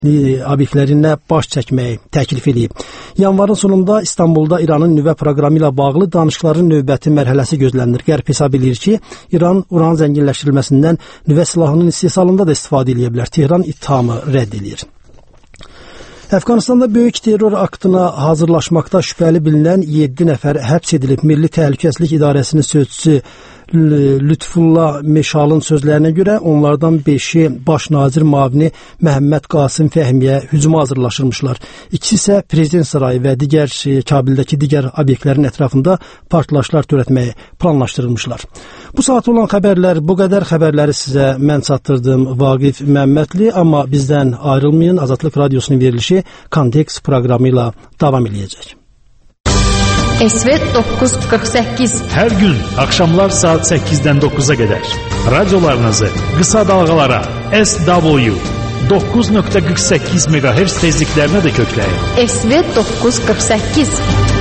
obyektlərinə baş çəkməyi təklif edib. Yanvarın sonunda İstanbulda İranın nüvə proqramı ilə bağlı danışıqların növbəti mərhələsi gözlənilir. Qərb hesab edir ki, İran uran zənginləşdirilməsindən nüvə silahının istehsalında da istifadə edə bilər. Tehran ittihamı rədd edir. Əfqanistanda böyük terror aktına hazırlaşmaqda şübhəli bilinən 7 nəfər həbs edilib. Milli Təhlükəsizlik İdarəsinin sözçüsü Lütfullah Meşalın sözlərinə görə onlardan 5-i baş nazir müavini Məhəmməd Qasım Fəhmiyə hücuma hazırlaşırmışlar. İkisi isə Prezident Sarayı və digər Kabildəki digər obyektlərin ətrafında partlayışlar törətməyi planlaşdırılmışlar. Bu saat olan xəbərlər bu qədər. Xəbərləri sizə mən çatdırdım, Vaqif Məmmədli, amma bizdən ayrılmayın. Azadlıq Radiosunun verilişi Kontekst proqramı ilə davam edəcək. SV 948 Hər gün axşamlar saat 8-dən 9-a qədər radiolarınızı qısa dalğalara SW 9.48 MHz tezliklərinə də kökləyin. SV 948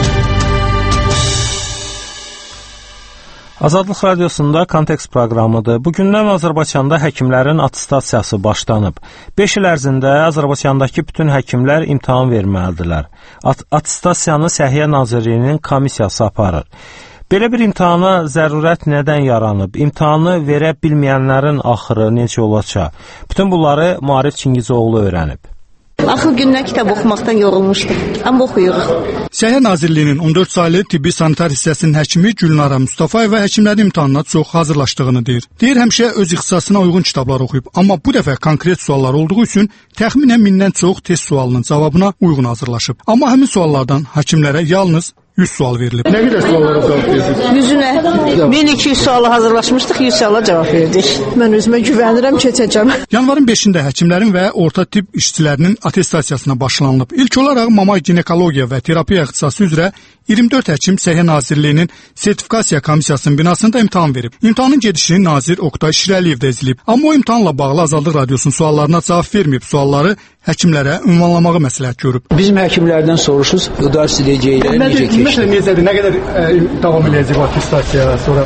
Azadlıq Radiosunda Kontekst proqramıdır. Bugündən Azərbaycanda həkimlərin atestasiyası başlanıb. 5 il ərzində Azərbaycandakı bütün həkimlər imtahan verməlidirlər. Atestasiyanı Səhiyyə Nazirliyinin komissiyası aparır. Belə bir imtahana zərurət nədən yaranıb? İmtahanı verə bilməyənlərin axırı necə olacaq? Bütün bunları Maarif Çingizoğlu öyrənib. Axır gündən kitab oxumaqdan yorulmuşdum, amma oxuyuruq. Səhiyyə Nazirliyinin 14 saylı tibbi sanitar hissəsinin həkimi Gülnara Mustafayeva həkimlərin imtahanına çox hazırlaşdığını deyir. Deyir, həmişə öz ixtisasına uyğun kitablar oxuyub, amma bu dəfə konkret suallar olduğu üçün təxminən 1000-dən çox test sualının cavabına uyğun hazırlaşıb. Amma həmin suallardan həkimlərə yalnız 100 sual verilib. Nə qədər suallara cavab verdiniz? 100-ünə 1200 suala hazırlaşmışdıq, 100 suala cavab verdik. Mən özümə güvənirəm, keçəcəm. Yanvarın 5-də həkimlərin və orta tibb işçilərinin atestasiyasına başlanılıb. İlk olaraq mamay ginekologiya və terapiya ixtisası üzrə 24 həkim Səhiyyə Nazirliyinin sertifikasiya komissiyasının binasında imtahan verib. İmtahanın gedişini nazir Oqtay Şirəliyev də izləyib. Amma o imtahanla bağlı Azadlıq Radiosunun suallarına cavab verməyib. Sualları həkimlərə ünvanlamağı məsləhət görüb. Bizim həkimlərdən soruşuruz, ders edəcəkləri necə keçdi? Necədir? Nə qədər davam edəcək atestasiya sonra?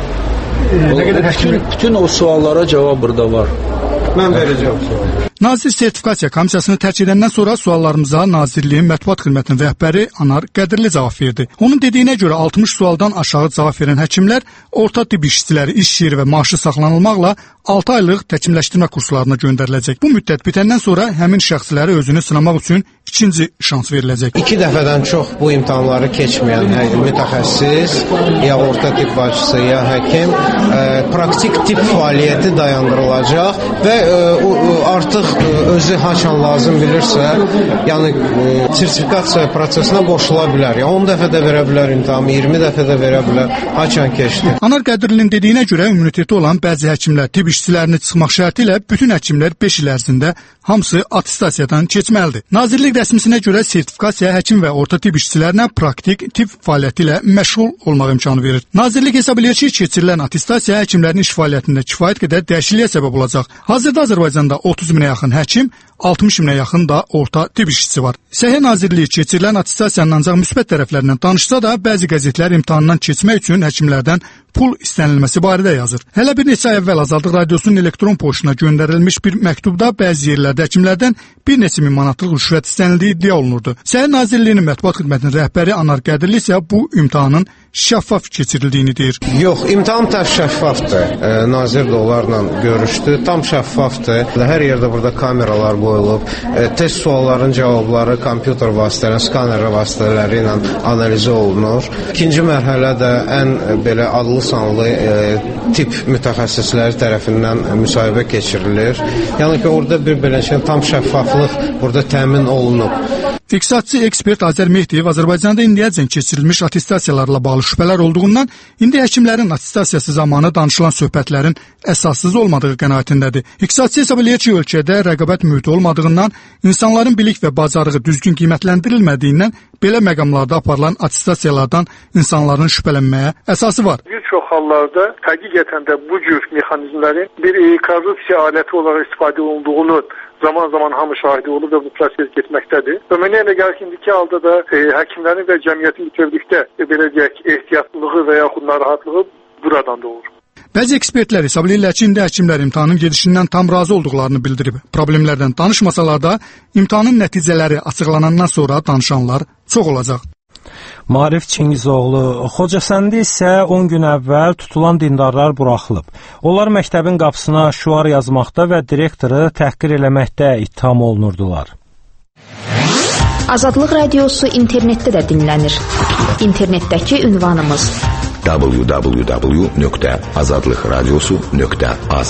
Nə qədər həkim? Bütün o suallara cavab burada var. Mən verəcəm sualı. Nazir sertifikasiya komissiyasını tərk edəndən sonra suallarımıza Nazirliyin mətbuat xidmətinin rəhbəri Anar Qədirli cavab verdi. Onun dediyinə görə 60 sualdan aşağı cavab verən həkimlər orta tibb işçiləri iş yeri və maaşı saxlanılmaqla 6 aylıq təkmilləşdirmə kurslarına göndəriləcək. Bu müddət bitəndən sonra həmin şəxslərə özünü sınamaq üçün ikinci şans veriləcək. 2 dəfədən çox bu imtahanları keçməyən mütəxəssis, ya orta tibb başçısı, ya həkim praktik tibb fəaliyyəti dayandırılacaq və artıq özü haçan lazım bilirsə, yəni sertifikasiya prosesinə qoşula bilər. Ya 10 dəfə də verə bilər imtahanı, 20 dəfə də verə bilər, haçan keçdi. Anar Qədirlinin dediyinə görə immuniteti olan bəzi həkimlər tibb işçilərini çıxmaq şərti ilə bütün həkimlər 5 il ərzində hamısı atestasiyadan keçməlidir. Nazirlik rəsmisinə görə sertifikasiya həkim və orta tibb işçilərinə praktik tibb fəaliyyəti ilə məşğul olmaq imkanı verir. Nazirlik hesab edir ki, keçirilən atestasiya həkimlərin iş fəaliyyətində kifayət qədər dəyişikliyə səbəb olacaq. Hazırda Azərbaycanda 30 minə yaxın həkim, 60 minə yaxın da orta tibb işçisi var. Səhiyyə Nazirliyi keçirilən atestasiyanın ancaq müsbət tərəflərindən danışsa da, bəzi qəzetlər imtahandan keçmək üçün həkimlərdən pul istənilməsi barədə yazır. Hələ bir neçə ay əvvəl Azadlıq Radiosunun elektron poçtuna göndərilmiş bir məktubda bəzi yerlərdə həkimlərdən bir neçə min manatlıq rüşvət istənildiyi iddia olunurdu. Səhiyyə Nazirliyinin mətbuat xidmətinin rəhbəri Anar Qədirli isə bu imtahanın şəffaf keçirildiyini deyir. Yox, imtahan şəffafdır. Nazir də onlarla görüşdü. Tam şəffafdır. Hər yerdə burada kameralar qoyulub. Test sualların cavabları kompüter vasitələri, skaner vasitələri ilə analiz olunur. İkinci mərhələ də ən belə adlı sanlı tip mütəxəssisləri tərəfindən müsahibə keçirilir. Yəni ki, orada bir belə tam şəffaflıq burada təmin olunub. İqtisadçı ekspert Azər Mehdiyev Azərbaycanda indiyəcən keçirilmiş atestasiyalarla bağlı şübhələr olduğundan indi həkimlərin atestasiyası zamanı danışılan söhbətlərin əsassız olmadığı qənaətindədir. İqtisadçı hesab edir ki, ölkədə rəqabət mühiti olmadığından, insanların bilik və bacarığı düzgün qiymətləndirilmədiyindən belə məqamlarda aparılan atestasiyalardan insanların şübhələnməyə əsası var. Bir çox hallarda həqiqətən də bu cür mexanizmlərin bir korrupsiya aləti olaraq istifadə olunduğunu zaman hamı şahidi olub və bu proses getməkdədir. Və mənə elə gəlir ki, indiki halda da həkimlərin və cəmiyyətin bütövlükdə belə deyək, ehtiyatlılığı və yaxud narahatlığı buradan doğur. Bəzi ekspertlər hesab edirlər ki, indi həkimlər imtahanın gedişindən tam razı olduqlarını bildirib. Problemlərdən danışmasalar da, imtahanın nəticələri açıqlanandan sonra danışanlar çox olacaq. Maarif Çingizoğlu, Xocəsəndə isə 10 gün əvvəl tutulan dindarlar buraxılıb. Onlar məktəbin qapısına şüar yazmaqda və direktoru təhqir eləməkdə ittiham olunurdular. Azadlıq radiosu internetdə də dinlənir. İnternetdəki ünvanımız www.azadlıqradiosu.az.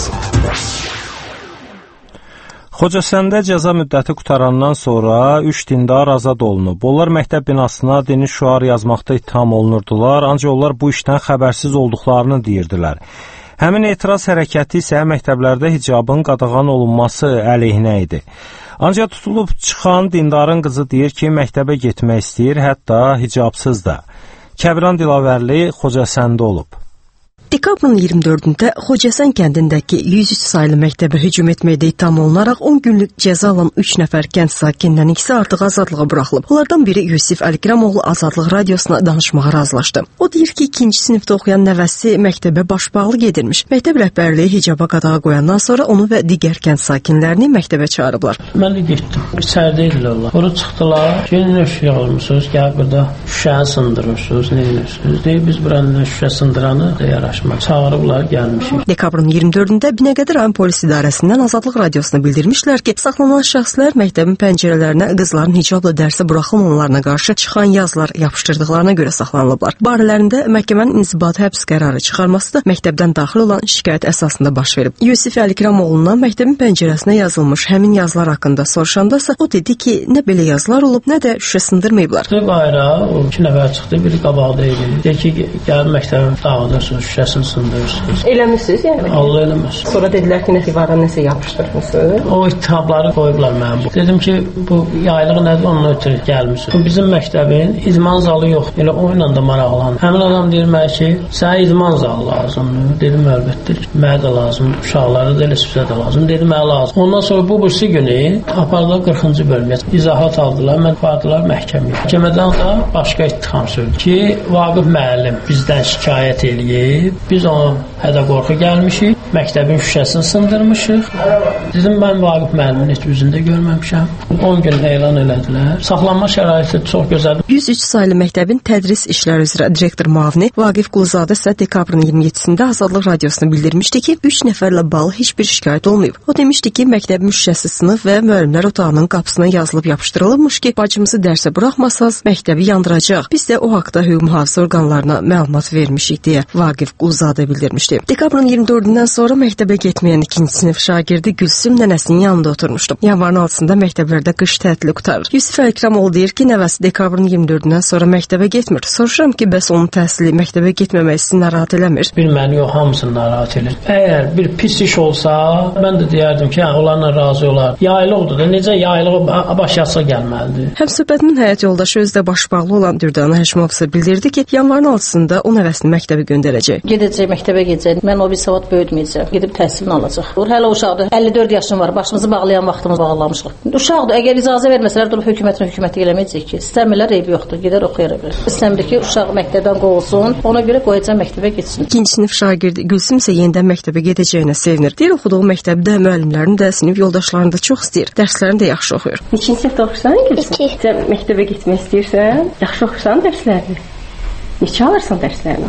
Xocəsəndə cəza müddəti qutarandan sonra 3 dindar azad olunub. Onlar məktəb binasına dini şüar yazmaqda ittiham olunurdular, ancaq onlar bu işdən xəbərsiz olduqlarını deyirdilər. Həmin etiraz hərəkəti isə məktəblərdə hicabın qadağan olunması əleyhinə idi. Ancaq tutulub çıxan dindarın qızı deyir ki, məktəbə getmək istəyir, hətta hicabsız da. Kəbran Dilavərli Xocəsəndə olub. Dekabrın 24-də Xocəsən kəndindəki 103 saylı məktəbə hücum etməkdə ittiham olunaraq 10 günlük cəza alan 3 nəfər kənd sakinindən ikisi artıq azadlığa buraxılıb. Onlardan biri Yusif Əlikramoğlu Azadlıq radiosuna danışmağa razılaşdı. O deyir ki, 2-ci sinifdə oxuyan nəvəsi məktəbə başbağlı gedirmiş. Məktəb rəhbərliyi hicaba qadağa qoyandan sonra onu və digər kənd sakinlərini məktəbə çağırıblar. Mən də getdim. İçəridə idilər. Ora çıxdılar. Gelin şüşə almışsınız, gəl burada şüşəni sındırmışsınız, nə edirsiniz? Deyir, biz buranın şüşə sındıranı da yaraşmışıq. Çağırıblar, gəlmişik. Dekabrın 24-də Binəqədi rayon polis idarəsindən Azadlıq radiosuna bildirmişlər ki, saxlanan şəxslər məktəbin pəncərələrinə qızların hicabla dərsə buraxılmamalarına qarşı çıxan yazılar yapışdırdıqlarına görə saxlanılıblar. Barələrində məhkəmənin inzibati həbs qərarı çıxarması da məktəbdən daxil olan şikayət əsasında baş verib. Yusif Əlikramoğlu'na məktəbin pəncərəsinə yazılmış həmin yazılar haqqında soruşandasa o dedi ki, nə belə yazılar olub, nə də şüşə sındırmayıblar. Qayra o 2 nəfər çıxdı, biri qabaqda idi. Dedi ki, gəl məktəbin dağıdırsınız, şüşəsini sındırırsınız. Eləmişsiniz yəni? Allah eləməz. Sonra dedilər ki, divara nəsə yapışdırmışsınız. O ittihamları qoyublar mənə bu. Dedim ki, bu yaylıq nədir, onunla ötürü gəlmişsin. Bizim məktəbin idman zalı yoxdur. Elə oyunla da maraqlanır. Həmin adam deyir mənə ki, sənə idman zalı lazımdır. Dedim, əlbəttə ki, mənə də lazım. Uşaqlara da elə sizə də lazım. Dedim, mənə lazım. Ondan sonra bu birisi günü apardılar 40-cı bölməyə. İzahat aldılar, mən apardılar məhkəməyə. Məhkəmədən da başqa ittiham söyledi ki, Vaqif müəllim bizdən şikayət eləyib. Biz ona hədə qorxu gəlmişik, məktəbin şüşəsini sındırmışıq. Dedim, mən Vaqif müəllimin heç üzündə görməmişəm. 10 gün elan elədilər. Saxlanma şəraiti çox gözəldir. 103 saylı məktəbin tədris işləri üzrə direktor müavini Vaqif Quluzadə isə dekabrın 27-sində Azadlıq radiosuna bildirmişdi ki, 3 nəfərlə bağlı heç bir şikayət olmayıb. O demişdi ki, məktəbin şüşəsi sınıb və müəllimlər otağının qapısına yazılıb yapışdırılmış ki, bacımızı dərsə buraxmasaz məktəbi yandıracaq. Biz də o haqda hüquq mühafizə orqanlarına məlumat vermişik deyə Vaqif Quluzadə bildirmişdi. Dekabrın 24-dən sonra məktəbə getməyən 2-ci sinif şagirdi Gülsüm nənəsinin yanında oturmuşdu. Yanvarın 6-sında məktəblərdə qış tətili qutarır. Yusif Əlikramoğlu deyir ki, nəvəsi dekabrın 24-dən sonra məktəbə getmir. Soruşuram ki, bəs onun təhsili məktəbə getməmək sizi narahat eləmir? Bir məni yox, hamısını narahat edir. Əgər bir pis iş olsa, mən də deyərdim ki, onlarla razı olar. Yaylıqdır da, necə yaylığı başyatsa gəlməlidir. Həmsöhbətinin həyat yoldaşı özdə başbağlı olan Dürdana Həşimov isə bildirdi ki, yanvarın 6-sında o nəvəsini məktəbə göndərəcək. Gedəcək, məktəbə gedəcək. Mən o bir savad böyütməyəcək. Gedib təhsilini alacaq. Hələ uşaqdır. 54 yaşım var. Başımızı bağlayan vaxtımız bağlamışıq. Uşaqdır. Əgər icazə verməsələr durub hökumətə eləməyəcək ki. İstəmirlər, eybi yoxdur. Gedər oxuyar bilər. İstəmir ki, uşaq məktəbdən qovulsun. Ona görə qoyacaq məktəbə getsin. 2-ci sinif şagirdi Gülsüm isə yenidən məktəbə gedəcəyinə sevinir. Deyir, oxuduğu məktəbdə müəllimlərini də, sinif yoldaşlarını da çox istəyir. Dərslərini də yaxşı oxuyur. 2-ci sinifdə oxuyursan, Gülsüm? Sən məktəbə getmək istəyirsən? Yaxşı oxuyursan dərslərini? Neçə alırsan dərslərini?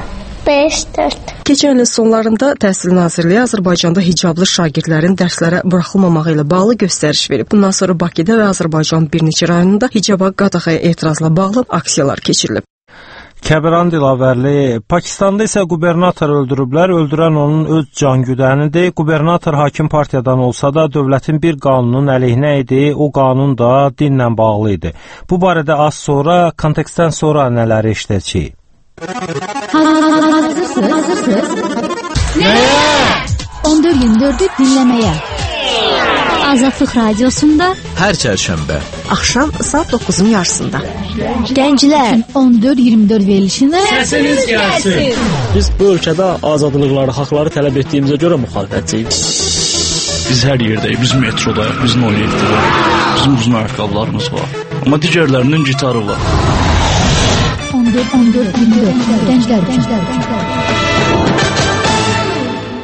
5-4. Keçən ilin sonlarında Təhsil Nazirliyi Azərbaycanda hicablı şagirdlərin dərslərə buraxılmamağı ilə bağlı göstəriş verib. Bundan sonra Bakıda və Azərbaycanın bir neçə rayonunda hicaba qadağaya etirazla bağlı aksiyalar keçirilib. Kəbran Dilavərli, Pakistanda isə qubernator öldürüblər. Öldürən onun öz cangüdənidir. Qubernator hakim partiyadan olsa da dövlətin bir qanunun əleyhinə idi. O qanun da dinlə bağlı idi. Bu barədə az sonra, kontekstdən sonra nələri eşidəcəyik? Hazırsınız? Nəyə? 14-24'ü dinləməyə. Azadlıq radiosunda hər çərşənbə axşam saat 9'un yarısında. Gənclər 14-24 verilişində səsiniz gəlsin. Biz bu ölkədə azadlıqları, haqları tələb etdiyimizə görə müxalifətçiyik. Biz hər yerdəyik, biz metrodayıq, biz noyektəyik. Bizim uzun ayaqqabılarımız var. Amma digərlərinin gitarı var. 14-24 Gənclər.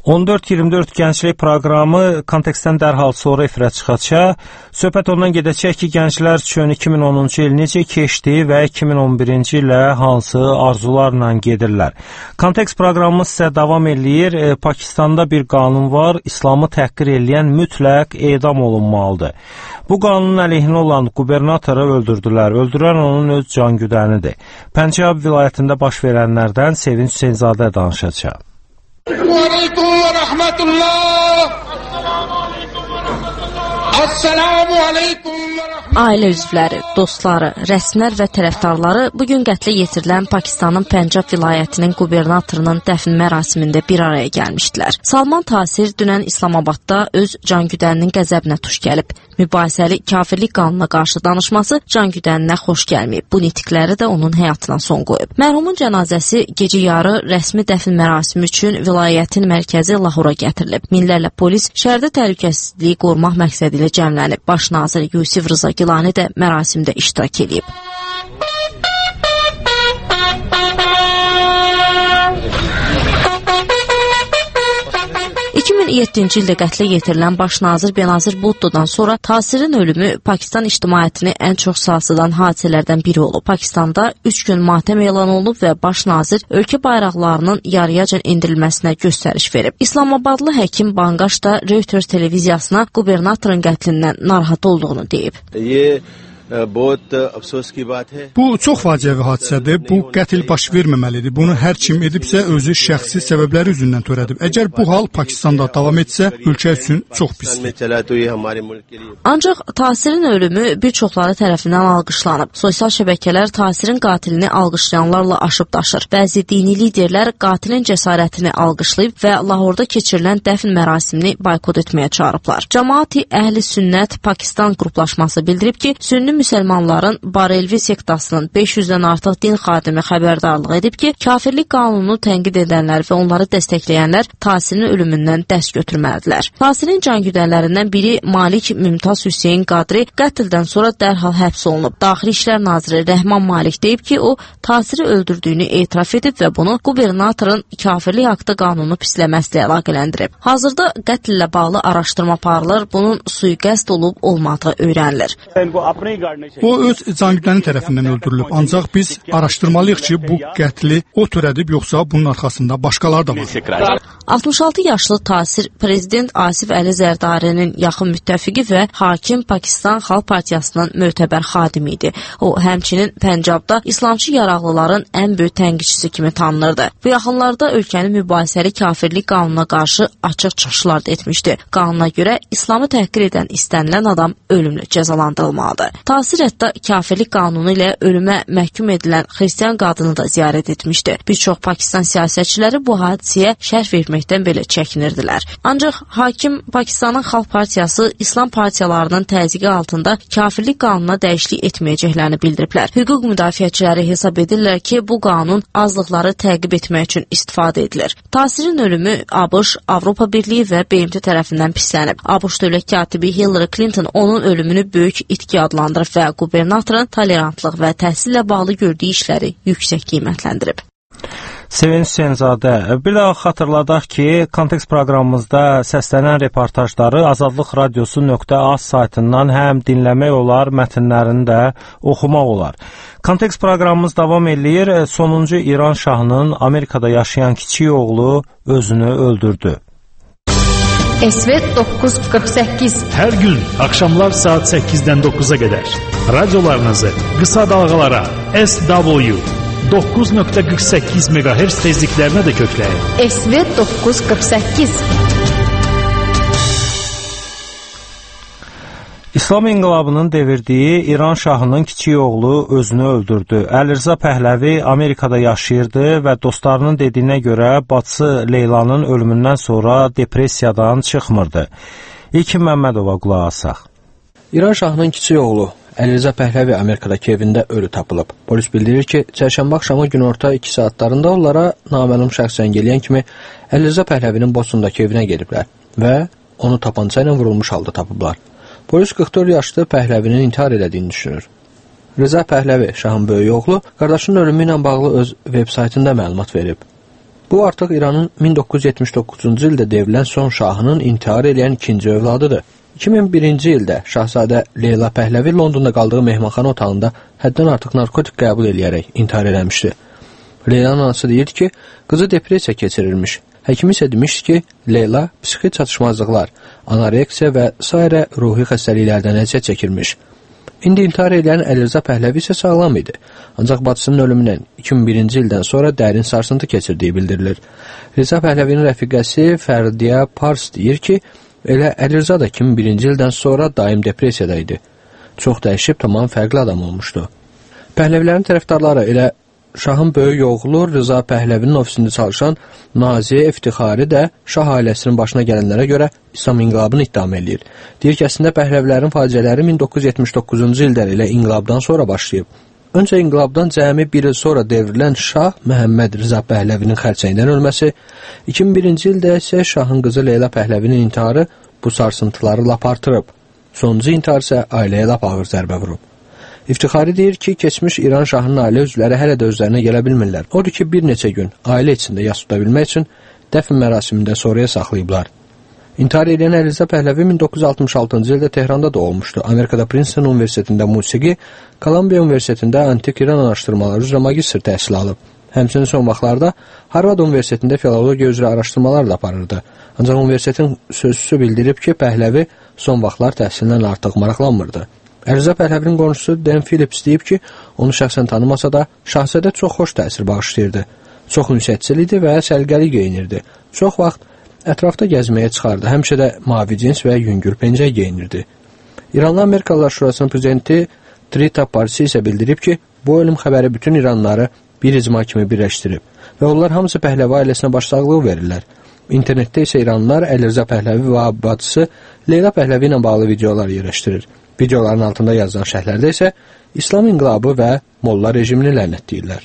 14-24 gənclik proqramı kontekstdən dərhal sonra efirə çıxacaq. Söhbət ondan gedəcək ki, gənclər üçün 2010-cu il necə keçdi və 2011-ci ilə hansı arzularla gedirlər. Kontekst proqramımız isə davam eləyir. Pakistanda bir qanun var, İslamı təhqir eləyən mütləq edam olunmalıdır. Bu qanunun əleyhinə olan qubernatoru öldürdülər. Öldürən onun öz cangüdənidir. Pəncab vilayətində baş verənlərdən Sevinç Hüseynzadə danışacaq. Aleyküm və rəhmətullah. Assalamu aleyküm və rəhmətullah. Ailə üzvləri, dostları, rəsmlər və tərəfdarları bugün qətlə yetirilən Pakistanın Pəncab vilayətinin qubernatorunun dəfn mərasimində bir araya gəlmişdilər. Salman Tasir dünən İslamabadda öz cangüdəninin qəzəbinə tuş gəlib. Mübahisəli kafirlik qanununa qarşı danışması cangüdəninə xoş gəlməyib. Bu nitqləri də onun həyatına son qoyub. Mərhumun cənazəsi gecə yarı rəsmi dəfn mərasimi üçün vilayətin mərkəzi Lahora gətirilib. Minlərlə polis şəhərdə təhlükəsizliyi qorumaq məqsədi ilə cəmlənib. Baş nazir Yusif Rıza Gilani də mərasimdə iştirak edib. 2007-ci ildə qətlə yetirilən baş nazir Benazir Bhuttodan sonra Tasirin ölümü Pakistan ictimaiyyətini ən çox sarsıdan hadisələrdən biri olub. Pakistanda 3 gün matəm elan olunub və baş nazir ölkə bayraqlarının yarıyacan endirilməsinə göstəriş verib. İslamabadlı həkim Bangaş da Reuters televiziyasına qubernatorun qətlindən narahat olduğunu deyib. Bu çox faciəvi hadisədir. Bu qətl baş verməməlidir. Bunu hər kim edibsə özü şəxsi səbəbləri üzündən törədib. Əgər bu hal Pakistanda davam etsə, ölkə üçün çox pisdir. Ancaq Tasirin ölümü bir çoxları tərəfindən alqışlanıb. Sosial şəbəkələr Tasirin qatilini alqışlayanlarla aşıb daşır. Bəzi dini liderlər qatilin cəsarətini alqışlayıb və Lahorda keçirilən dəfn mərasimini boykot etməyə çağırıblar. Cəmaat-i Əhli Sünnət Pakistan qruplaşması bildirib ki, Sünni müsəlmanların Barelvi sektasının 500-dən artıq din xadimi xəbərdarlıq edib ki, kafirlik qanununu tənqid edənlər və onları dəstəkləyənlər Tasirin ölümündən dəst götürməlidirlər. Tasirin cangüdənlərindən biri Malik Mümtaz Hüseyn Qadri qətldən sonra dərhal həbs olunub. Daxili İşlər naziri Rəhman Malik deyib ki, o Tasiri öldürdüyünü etiraf edib və bunu qubernatorun kafirlik haqqında qanunu pisləməsilə əlaqələndirib. Hazırda qətlə bağlı araşdırma aparılır, bunun sui-qəsd olub olmadığı öyrənilir. O öz cangüdəni tərəfindən öldürülüb. Ancaq biz araşdırmalıyıq ki, bu qətli o törədib, yoxsa bunun arxasında başqaları da var. 66 yaşlı Tasir, prezident Asif Əli Zərdarinin yaxın müttəfiqi və hakim Pakistan Xalq Partiyasının mötəbər xadimi idi. O, həmçinin Pəncabda İslamçı yaraqlıların ən böyük tənqidçisi kimi tanınırdı. Bu yaxınlarda ölkənin mübahisəli kafirlik qanununa qarşı açıq çıxışlar da etmişdi. Qanuna görə İslamı təhqir edən istənilən adam ölümlə cəzalandırılmalıdır. Tasir hətta kafirlik qanunu ilə ölümə məhkum edilən xristian qadını da ziyarət etmişdi. Bir çox Pakistan siyasətçiləri bu hadisəyə şərh verməkdən belə çəkinirdilər. Ancaq hakim Pakistanın Xalq Partiyası İslam partiyalarının təzyiqi altında kafirlik qanununa dəyişiklik etməyəcəklərini bildiriblər. Hüquq müdafiəçiləri hesab edirlər ki, bu qanun azlıqları təqib etmək üçün istifadə edilir. Tasirin ölümü ABŞ, Avropa Birliyi və BMT tərəfindən pislənib. ABŞ dövlət katibi Hillary Clinton onun ölümünü böyük itki adlandırıb və qubernatorun tolerantlıq və təhsillə bağlı gördüyü işləri yüksək qiymətləndirib. Sevinç Hüseynzadə, bir daha xatırladaq ki, Kontekst proqramımızda səslənən reportajları Azadlıq Radiosu.az saytından həm dinləmək olar, mətnlərini də oxumaq olar. Kontekst proqramımız davam eləyir. Sonuncu İran şahının Amerikada yaşayan kiçik oğlu özünü öldürdü. SV 948 Hər gün axşamlar saat 8-dən 9-a qədər radiolarınızı qısa dalğalara SW 9.48 MHz tezliklərinə də kökləyin. SV 948 İslam inqilabının devirdiyi İran şahının kiçik oğlu özünü öldürdü. Əlirza Pəhləvi Amerikada yaşayırdı və dostlarının dediyinə görə bacısı Leylanın ölümündən sonra depressiyadan çıxmırdı. İlkin Məmmədova qulaq asaq. İran şahının kiçik oğlu Əlirza Pəhləvi Amerikadakı evində ölü tapılıb. Polis bildirir ki, çərşənbə axşamı günorta 2 saatlarında onlara naməlum şəxs zəng eləyən kimi Əlirza Pəhləvinin Bosundakı evinə gediblər və onu tapança ilə vurulmuş halda tapıblar. Polis 44 yaşlı Pəhləvinin intihar edədiyini düşünür. Rıza Pəhləvi, şahın böyük oğlu, qardaşının ölümü ilə bağlı öz veb saytında məlumat verib. Bu artıq İranın 1979-cu ildə devrilən son şahının intihar edən ikinci övladıdır. 2001-ci ildə Şahzadə Leyla Pəhləvi Londonda qaldığı mehmanxana otağında həddən artıq narkotik qəbul edərək intihar eləmişdi. Leylanın anası deyir ki, qızı depressiya keçirirmiş. Həkim isə demişdi ki, Leyla psixi çatışmazlıqlar, anoreksiya və sairə ruhi xəstəliklərdən əziyyət çəkirmiş. İndi intihar edən Əlirza Pəhləvi isə sağlam idi. Ancaq bacısının ölümündən 2001-ci ildən sonra dərin sarsıntı keçirdiyi bildirilir. Rıza Pəhləvinin rəfiqəsi Fərdiyə Pars deyir ki, elə Əlirza da 2001-ci ildən sonra daim depressiyada idi. Çox dəyişib, tamam fərqli adam olmuşdu. Pəhləvilərin tərəfdarları elə şahın böyük oğlu Rıza Pəhləvinin ofisində çalışan Naziyə İftixari də şah ailəsinin başına gələnlərə görə İslam inqilabını ittiham edir. Deyir ki, əslində Pəhləvilərin faciələri 1979-cu ildən elə inqilabdan sonra başlayıb. Öncə inqilabdan cəmi bir il sonra devrilən şah Məhəmməd Rıza Pəhləvinin xərçəngdən ölməsi, 2001-ci ildə isə şahın qızı Leyla Pəhləvinin intiharı bu sarsıntıları lap artırıb. Sonuncu intihar isə ailəyə lap ağır zərbə vurub. İftixari deyir ki, keçmiş İran şahının ailə üzvləri hələ də özlərinə gələ bilmirlər. Odur ki, bir neçə gün ailə içində yas tuta bilmək üçün dəfn mərasimində sonraya saxlayıblar. İntihar edən Əlirza Pəhləvi 1966-cı ildə Tehranda doğulmuşdu. Amerikada Princeton Universitetində musiqi, Kolumbiya Universitetində antik İran araşdırmaları üzrə magistr təhsil alıb. Həmçinin son vaxtlarda Harvard Universitetində filologiya üzrə araşdırmalar da aparırdı. Ancaq universitetin sözçüsü bildirib ki, Pəhləvi son vaxtlar təhsilindən artıq maraqlanmırdı. Əlirza Pəhləvinin qonşusu Dan Phillips deyib ki, onu şəxsən tanımasa da, şahzadə çox xoş təsir bağışlayırdı. Çox ünsiyyətçil idi və səliqəli geyinirdi. Çox vaxt ətrafda gəzməyə çıxardı. Həmişə də mavi cins və yüngül pencək geyinirdi. İranlı Amerikalılar Şurasının prezidenti Trita Parsi isə bildirib ki, bu ölüm xəbəri bütün İranlıları bir icma kimi birləşdirib və onlar hamısı Pəhləvi ailəsinə başsağlığı verirlər. İnternetdə isə İranlılar Əlirza Pəhləvi və bacısı Leyla Pəhləvi ilə bağlı videolar yerləşdirir. Videoların altında yazılan şərhlərdə isə İslam inqilabı və molla rejimini lənətləyirlər.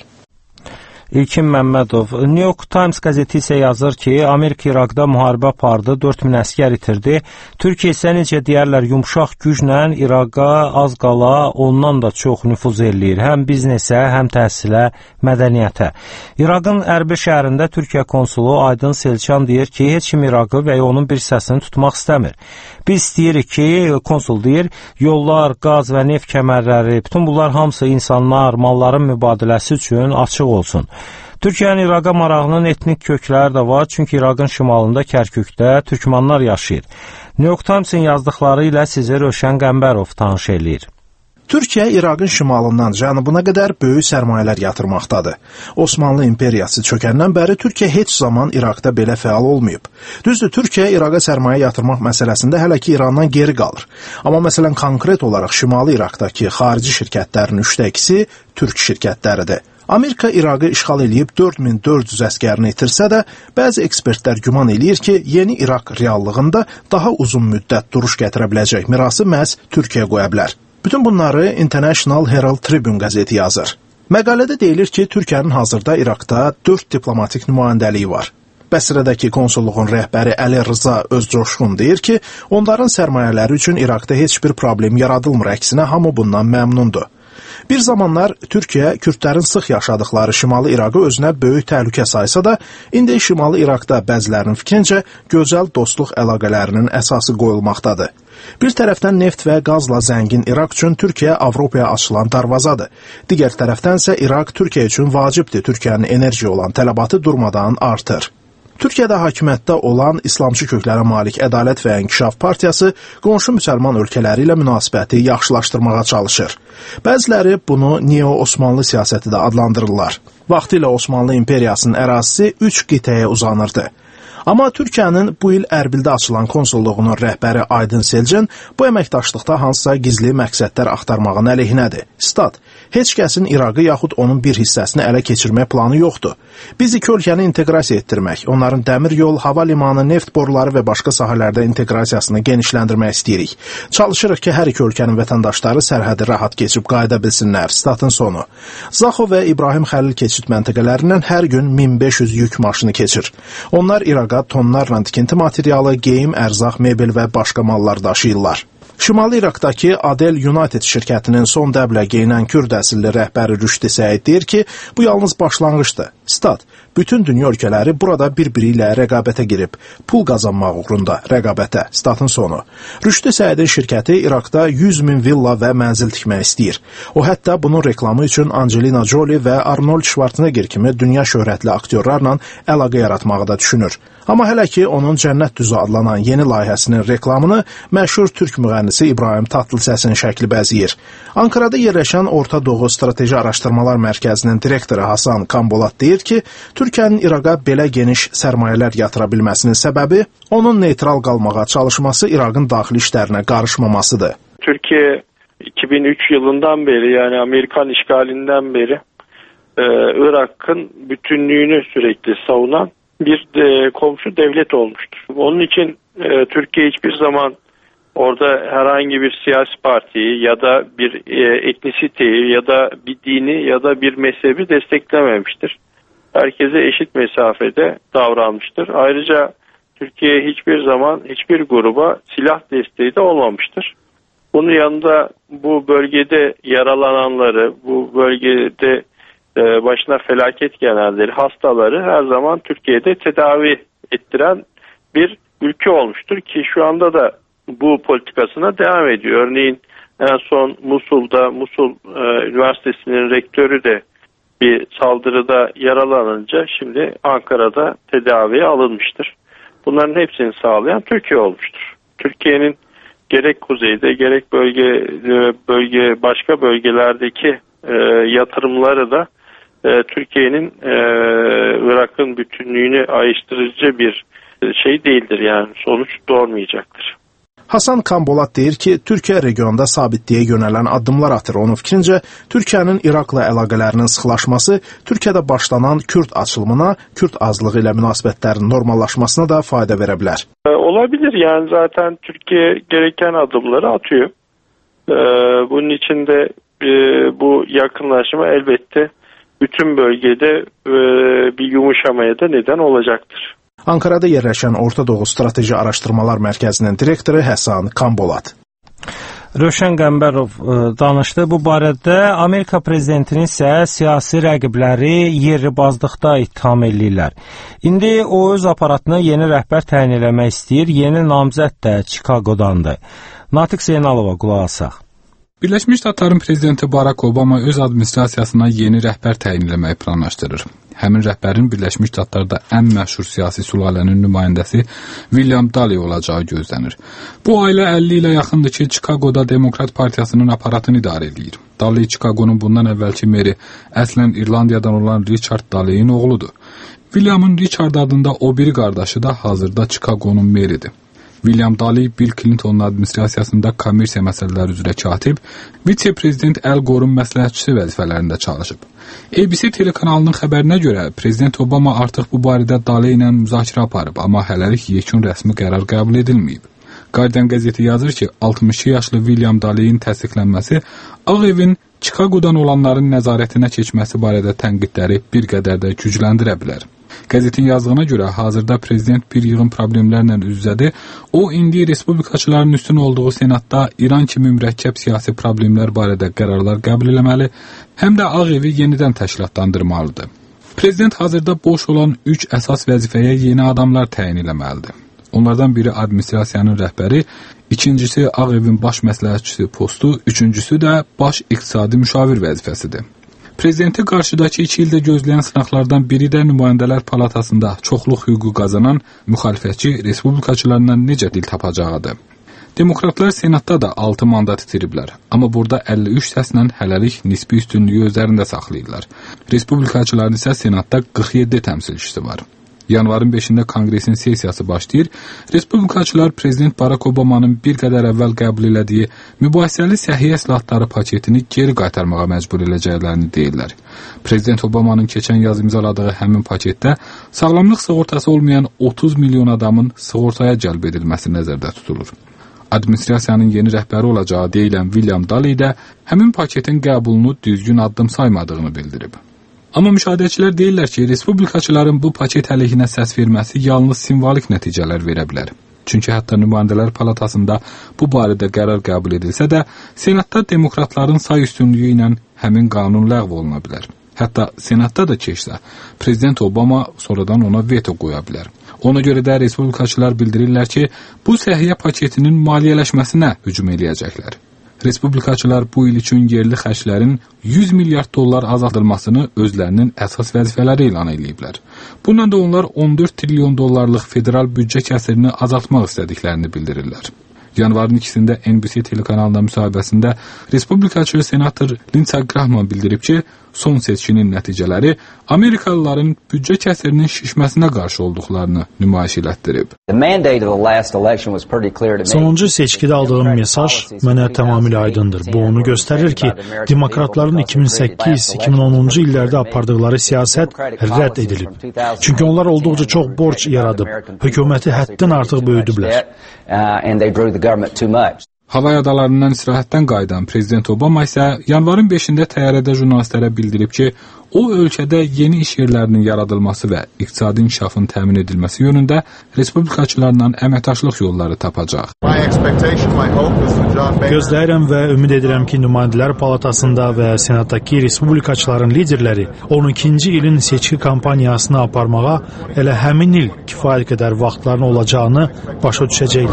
İlkin Məmmədov, New York Times qəzeti isə yazır ki, Amerika İraqda müharibə apardı, 4000 əsgər itirdi. Türkiyə isə necə deyərlər, yumşaq güclə İraqa az qala ondan da çox nüfuz eləyir. Həm biznesə, həm təhsilə, mədəniyyətə. İraqın Ərbil şəhərində Türkiyə konsulu Aydın Selçan deyir ki, heç kim İraqı və ya onun bir hissəsini tutmaq istəmir. Biz istəyirik ki, konsul deyir, yollar, qaz və neft kəmərləri, bütün bunlar hamısı insanlar, malların mübadiləsi üçün açıq olsun. Türkiyənin İraqa marağının etnik kökləri də var, çünki İraqın şimalında Kərkükdə türkmanlar yaşayır. New York Times-in yazdıqları ilə sizi Rövşən Qəmbərov tanış eləyir. Türkiyə İraqın şimalından cənubuna qədər böyük sərmayələr yatırmaqdadır. Osmanlı imperiyası çökəndən bəri Türkiyə heç zaman İraqda belə fəal olmayıb. Düzdür, Türkiyə İraqa sərmayə yatırmaq məsələsində hələ ki İrandan geri qalır. Amma məsələn konkret olaraq Şimali İraqdakı xarici şirkətlərin 2/3 türk şirkətləridir. Amerika İraqı işğal edib 4400 əsgərini itirsə də, bəzi ekspertlər güman eləyir ki, yeni İraq reallığında daha uzun müddət duruş gətirə biləcək mirası məhz Türkiyə qoya bilər. Bütün bunları International Herald Tribune qəzeti yazır. Məqalədə deyilir ki, Türkiyənin hazırda İraqda 4 diplomatik nümayəndəliyi var. Bəsrədəki konsulluğun rəhbəri Əli Rıza Özcoşqun deyir ki, onların sərmayələri üçün İraqda heç bir problem yaradılmır, əksinə hamı bundan məmnundur. Bir zamanlar Türkiyə kürdlərin sıx yaşadıkları Şimali İraqı özünə böyük təhlükə saysa da, indi Şimali İraqda bəzilərinin fikrincə gözəl dostluq əlaqələrinin əsası qoyulmaqdadır. Bir tərəfdən neft və qazla zəngin İraq üçün Türkiyə Avropaya açılan darvazadır. Digər tərəfdənsə İraq Türkiyə üçün vacibdir. Türkiyənin enerjiyə olan tələbatı durmadan artır. Türkiyədə hakimiyyətdə olan İslamçı köklərə malik Ədalət və İnkişaf Partiyası qonşu müsəlman ölkələri ilə münasibəti yaxşılaşdırmağa çalışır. Bəziləri bunu neo-Osmanlı siyasəti də adlandırırlar. Vaxtilə Osmanlı imperiyasının ərazisi 3 qitəyə uzanırdı. Amma Türkiyənin bu il Ərbildə açılan konsulluğunun rəhbəri Aydın Selçan bu əməkdaşlıqda hansısa gizli məqsədlər axtarmağın əleyhinədir. Stat, heç kəsin İraqı yaxud onun bir hissəsini ələ keçirmək planı yoxdur. Biz iki ölkəni inteqrasiya etdirmək, onların dəmir yol, hava limanı, neft boruları və başqa sahələrdə inteqrasiyasını genişləndirmək istəyirik. Çalışırıq ki, hər iki ölkənin vətəndaşları sərhədi rahat keçib qayıda bilsinlər. Statın sonu. Zaxo və İbrahim Xəlil keçid məntəqələrindən hər gün 1500 yük maşını keçir. Onlar İraqa tonlarla tikinti materialı, geyim, ərzaq, mebel və başqa mallar daşıyırlar. Şimali İraqdakı Adel United şirkətinin son dəblə geyinən Kürd əsilli rəhbəri Rüşdi Səid deyir ki, bu yalnız başlanğıçdır. Stat: bütün dünya ölkələri burada bir-biri ilə rəqabətə girib, pul qazanmaq uğrunda rəqabətə. Statın sonu. Rüşdü Səidin şirkəti İraqda 100 min villa və mənzil tikmək istəyir. O hətta bunun reklamı üçün Angelina Jolie və Arnold Schwarzenegger kimi dünya şöhrətli aktyorlarla əlaqə yaratmağı da düşünür. Amma hələ ki onun Cənnət Düzü adlanan yeni layihəsinin reklamını məşhur türk müğənnisi İbrahim Tatlısəsin şəkli bəzəyir. Ankarada yerləşən Orta Doğu Strateji Araşdırmalar Mərkəzinin direktoru Hasan Kambolat deyir ki, Türkiyənin İraqa belə geniş sərmayələr yatıra bilməsinin səbəbi onun neytral qalmağa çalışması, İraqın daxili işlərinə qarışmamasıdır. Türkiye 2003 yılından beri, yani Amerikan işgalinden beri Irak'ın bütünlüğünü sürekli savunan bir komşu devlet olmuştur. Onun için Türkiye hiçbir zaman orada herhangi bir siyasi partiyi ya da bir etnisiteyi ya da bir dini ya da bir mezhebi desteklememiştir. Herkese eşit mesafede davranmıştır. Ayrıca Türkiye hiçbir zaman hiçbir gruba silah desteği de olmamıştır. Bunun yanında bu bölgede yaralananları, bu bölgede başına felaket gelenleri, hastaları her zaman Türkiye'de tedavi ettiren bir ülke olmuştur ki şu anda da bu politikasına devam ediyor. Örneğin en son Musul'da, Musul Üniversitesi'nin rektörü de bir saldırıda yaralanınca şimdi Ankara'da tedaviye alınmıştır. Bunların hepsini sağlayan Türkiye olmuştur. Türkiye'nin gerek kuzeyde gerek bölge başka bölgelerdeki yatırımları da Türkiye'nin Irak'ın bütünlüğünü ayrıştırıcı bir şey değildir, yani sonuç doğurmayacaktır. Hasan Kambolat deyir ki, Türkiyə regionda sabitliyə yönələn addımlar atır. Onun fikrincə, Türkiyənin İraqla əlaqələrinin sıxlaşması Türkiyədə başlanan Kürd açılımına, Kürd azlığı ilə münasibətlərin normallaşmasına da fayda verə bilər. Olabilir, yani zaten Türkiye gereken adımları atıyor. Bunun için de bu yakınlaşma elbette bütün bölgede bir yumuşamaya da neden olacaktır. Ankarada yerləşən Orta Doğu Strateji Araşdırmalar Mərkəzinin direktoru Həsan Kambolat. Rövşən Qəmbərov danışdı. Bu barədə Amerika prezidentinin isə siyasi rəqibləri yerli-bazlıqda ittiham edirlər. İndi o öz aparatına yeni rəhbər təyin eləmək istəyir. Yeni namizəd də Çikaqodandır. Natiq Zeynalova qulaq asaq. Birləşmiş Ştatların prezidenti Barack Obama öz administrasiyasına yeni rəhbər təyin etməyi planlaşdırır. Həmin rəhbərin Birləşmiş Ştatlarda ən məşhur siyasi sülalənin nümayəndəsi William Daley olacağı gözlənir. Bu ailə 50 ilə yaxındır ki, Çikaqoda Demokrat Partiyasının aparatını idarə edir. Daley Çikaqonun bundan əvvəlki meri əslən İrlandiyadan olan Richard Daley'in oğludur. William'ın Richard adında o biri qardaşı da hazırda Çikaqonun meridir. William Daley Bill Clinton'un administrasiyasında kommersiya məsələləri üzrə katib, vitse-prezident Al Gore'un məsləhətçisi vəzifələrində çalışıb. ABC telekanalının xəbərinə görə prezident Obama artıq bu barədə Daley ilə müzakirə aparıb, amma hələlik yekun rəsmi qərar qəbul edilməyib. Guardian qəzeti yazır ki, 62 yaşlı William Daley'in təsdiqlənməsi Ağ Evin Çikaqodan olanların nəzarətinə keçməsi barədə tənqidləri bir qədər də gücləndirə bilər. Qəzetin yazdığına görə hazırda prezident bir yığın problemlərlə üz-üzədir. O indi respublikaçıların üstün olduğu senatda İran kimi mürəkkəb siyasi problemlər barədə qərarlar qəbul etməli, həm də Ağ Evi yenidən təşkilatlandırmalıdır. Prezident hazırda boş olan 3 əsas vəzifəyə yeni adamlar təyin etməlidir. Onlardan biri administrasiyanın rəhbəri, ikincisi Ağ Evin baş məsləhətçisi postu, üçüncüsü də baş iqtisadi müşavir vəzifəsidir. Prezidenti qarşıdakı 2 ildə gözləyən sınaqlardan biri də nümayəndələr palatasında çoxluq hüququ qazanan müxalifətçi respublikaçılarla necə dil tapacağıdır. Demokratlar senatda da 6 mandat itiriblər, amma burada 53 səslə hələlik nisbi üstünlüyü özlərində saxlayırlar. Respublikaçıların isə senatda 47 təmsilçisi var. Yanvarın 5-də Konqresin sessiyası başlayır. Respublikaçılar prezident Barack Obama'nın bir qədər əvvəl qəbul elədiyi mübahisəli səhiyyə islahatları paketini geri qaytarmağa məcbur edəcəklərini deyirlər. Prezident Obama'nın keçən yaz imzaladığı həmin paketdə sağlamlıq sığortası olmayan 30 milyon adamın sığortaya cəlb edilməsi nəzərdə tutulur. Administrasiyanın yeni rəhbəri olacağı deyilən William Daley də həmin paketin qəbulunu düzgün addım saymadığını bildirib. Amma müşahidəçilər deyirlər ki, respublikaçıların bu paket əleyhinə səs verməsi yalnız simvolik nəticələr verə bilər. Çünki hətta nümayəndələr palatasında bu barədə qərar qəbul edilsə də, senatda demokratların say üstünlüyü ilə həmin qanun ləğv oluna bilər. hətta Senatda da keçsə, Prezident Obama sonradan ona veto qoya bilər. Ona görə də respublikaçılar bildirirlər ki, bu səhiyyə paketinin maliyyələşməsinə hücum eləyəcəklər. Respublikaçılar bu il üçün yerli xərclərin 100 milyard dollar azaldılmasını özlərinin əsas vəzifələri elan ediblər. Bununla da onlar 14 trilyon dollarlıq federal büdcə kəsirini azaltmaq istədiklərini bildirirlər. Yanvarın 2-də NBC telekanalına müsahibəsində respublikaçı senator Lindsey Graham bildirib ki, son seçkinin nəticələri Amerikalıların büdcə kəsirinin şişməsinə qarşı olduqlarını nümayiş elətdirib. Sonuncu seçkidə aldığım mesaj mənə tamamilə aydındır. Bu onu göstərir ki, demokratların 2008-2010-cu illərdə apardıqları siyasət rədd edilib. Çünki onlar olduqca çox borc yaradıb, hökuməti həddən artıq böyüdüblər. Havay adalarından istirahətdən qayıdan Prezident Obama isə yanvarın 5-də təyyarədə jurnalistlərə bildirib ki, o ölkədə yeni iş yerlərinin yaradılması və iqtisadi inkişafın təmin edilməsi yönündə respublikaçılarla əməkdaşlıq yolları tapacaq. Gözləyirəm və ümid edirəm ki, Nümayəndələr Palatasında və Senatdakı respublikaçıların liderləri 12-ci ilin seçki kampaniyasını aparmağa elə həmin il kifayət qədər vaxtlarının olacağını başa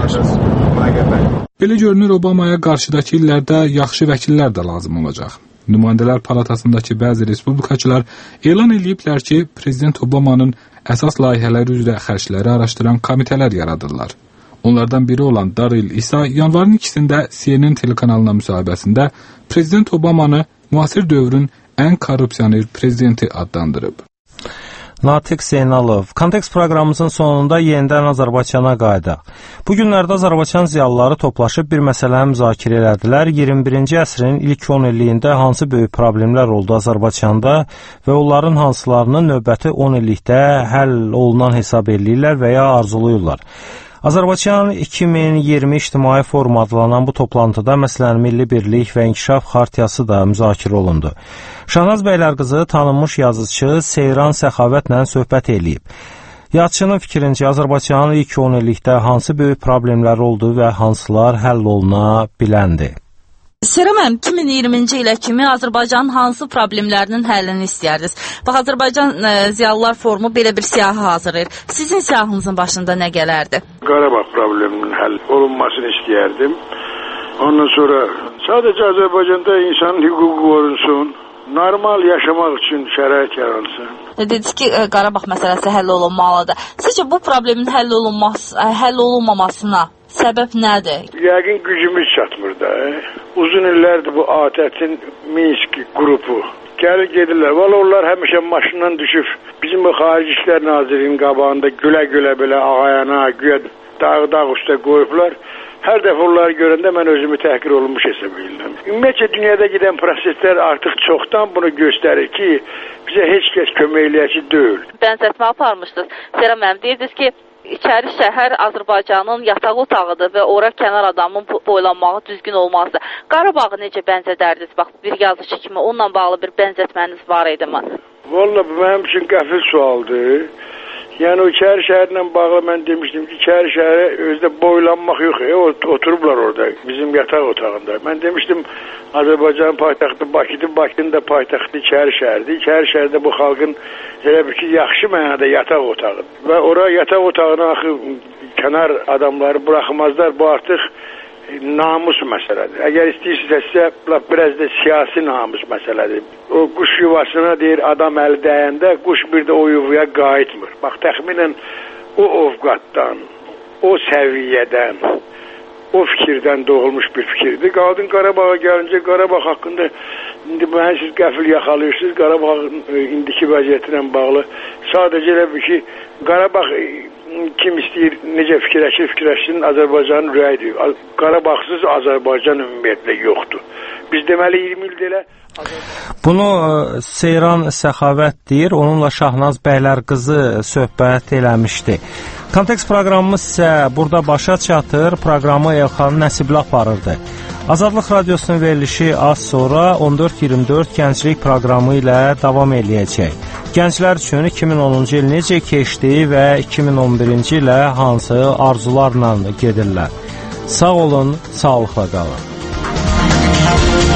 düşəcəklər. Belə görünür, Obamaya qarşıdakı illərdə yaxşı vəkillər də lazım olacaq. Nümayəndələr Palatasındakı bəzi respublikaçılar elan ediblər ki, Prezident Obamanın əsas layihələri üzrə xərcləri araşdıran komitələr yaradırlar. Onlardan biri olan Darrell isə yanvarın 2-də CNN telekanalına müsahibəsində Prezident Obamanı müasir dövrün ən korrupsioner prezidenti adlandırıb. Natiq Zeynalov, Kontekst proqramımızın sonunda yenidən Azərbaycana qayıdaq. Bu günlərdə Azərbaycan ziyalıları toplaşıb bir məsələni müzakirə elədilər. 21-ci əsrin ilk 10 illiyində hansı böyük problemlər oldu Azərbaycanda və onların hansılarının növbəti 10 illikdə həll olunan hesab eləyirlər və ya arzuluyurlar. Azərbaycan 2020 İctimai Forum adlanan bu toplantıda məsələn Milli Birlik və İnkişaf Xartiyası da müzakirə olundu. Şahnaz Bəylərqızı tanınmış yazıcı Seyran Səxavətlə söhbət eləyib. Yazıçının fikrincə Azərbaycanın ilk 10 illikdə hansı böyük problemlər oldu və hansılar həll oluna biləndir? Sərəm, 2020-ci ilə kimi Azərbaycanın hansı problemlərinin həllini istəyirdiniz? Bax, Azərbaycan Ziyalılar Forumu belə bir siyahı hazırlayır. Sizin siyahınızın başında nə gələrdi? Qarabağ probleminin həll olunmasını istəyərdim. Ondan sonra sadəcə Azərbaycanda insanın hüququ qorunsun, normal yaşamaq üçün şərait yaransın. Dediniz ki, Qarabağ məsələsi həll olunmalıdır. Sizcə bu problemin həll olunmamasına səbəb nədir? Yəqin gücümüz çatmır da. Uzun illərdir bu ATƏT-in Minsk qrupu. Gəlir gedirlər. Valla onlar həmişə maşından düşüb bizim bu Xarici İşlər Nazirinin qabağında gülə-gülə belə ağayana, güya dağ üstə qoyublar. Hər dəfə onları görəndə mən özümü təhqir olunmuş hesab edirəm. Ümumiyyətlə dünyada gedən proseslər artıq çoxdan bunu göstərir ki, bizə heç kəs kömək eləyəci deyil. Bənzətmə aparmışdınız. Sərəm mənim deyirdiniz ki, İçəri şəhər Azərbaycanın yataq otağıdır və ora kənar adamın boylanmağı düzgün olmazdı. Qarabağı necə bənzədərdiniz? Bax, bir yazıcı kimi onunla bağlı bir bənzətməniz var idi mi? Valla bu mənim üçün qəfil sualdır. Yəni o İçəri şəhərlə bağlı mən demişdim ki, İçəri şəhərə özdə boylanmaq yox. Oturublar orada bizim yataq otağında. Mən demişdim Azərbaycanın paytaxtı Bakıdır, Bakının da paytaxtı İçəri şəhərdir. İçəri şəhərdə bu xalqın elə bir ki, yaxşı mənada yataq otağıdır. Və ora yataq otağına axı kənar adamları buraxmazlar. Bu artıq namus məsələdir. Əgər istəyirsinizsə, biraz da siyasi namus məsələdir. O quş yuvasına deyir, adam əli dəyəndə, quş bir də o yuvaya qayıtmır. Bax, təxminən o ovqatdan, o səviyyədən, o fikirdən doğulmuş bir fikirdir. Qaldın Qarabağa gəlincə, Qarabağ haqqında indi mənə siz qəfil yaxalıyorsunuz. Qarabağın indiki vəziyyətinə bağlı sadəcə elə bir ki, Qarabağ kim istəyir, necə fikirləşsin, Azərbaycanın ürəyidir. Qarabağsız Azərbaycan ümumiyyətlə yoxdur. Biz deməli 20 ildə elə Bunu Seyran Səxavət deyir, onunla Şahnaz Bəylərqızı söhbət eləmişdi. Kontekst proqramımız isə burada başa çatır, proqramı Elxan Nəsibli aparırdı. Azadlıq Radiosunun verilişi az sonra 14-24 gənclik proqramı ilə davam eləyəcək. Gənclər üçün 2010-cu il necə keçdi və 2011-ci ilə hansı arzularla gedirlər? Sağ olun, sağlıqla qalın.